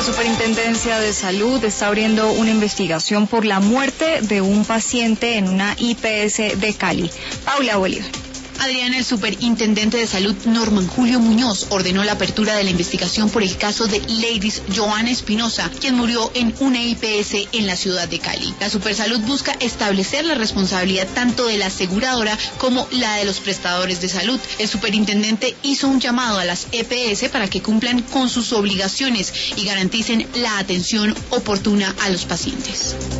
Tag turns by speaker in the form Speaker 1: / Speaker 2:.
Speaker 1: La Superintendencia de Salud está abriendo una investigación por la muerte de un paciente en una IPS de Cali. Paula Bolívar.
Speaker 2: Adriana, el superintendente de salud Norman Julio Muñoz ordenó la apertura de la investigación por el caso de Ladies Joana Espinosa, quien murió en una IPS en la ciudad de Cali. La Supersalud busca establecer la responsabilidad tanto de la aseguradora como la de los prestadores de salud. El superintendente hizo un llamado a las EPS para que cumplan con sus obligaciones y garanticen la atención oportuna a los pacientes.